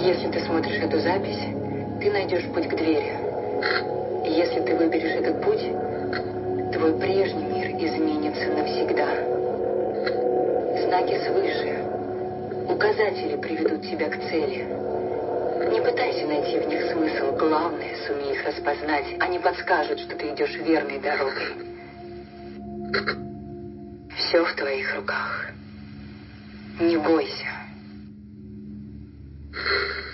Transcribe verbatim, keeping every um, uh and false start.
Если ты смотришь эту запись, ты найдешь путь к двери. И если ты выберешь этот путь, твой прежний мир изменится навсегда. Знаки свыше, указатели приведут тебя к цели. Не пытайся найти в них смысл. Главное, сумей их распознать. Они подскажут, что ты идешь верной дорогой. Все в твоих руках. Не бойся.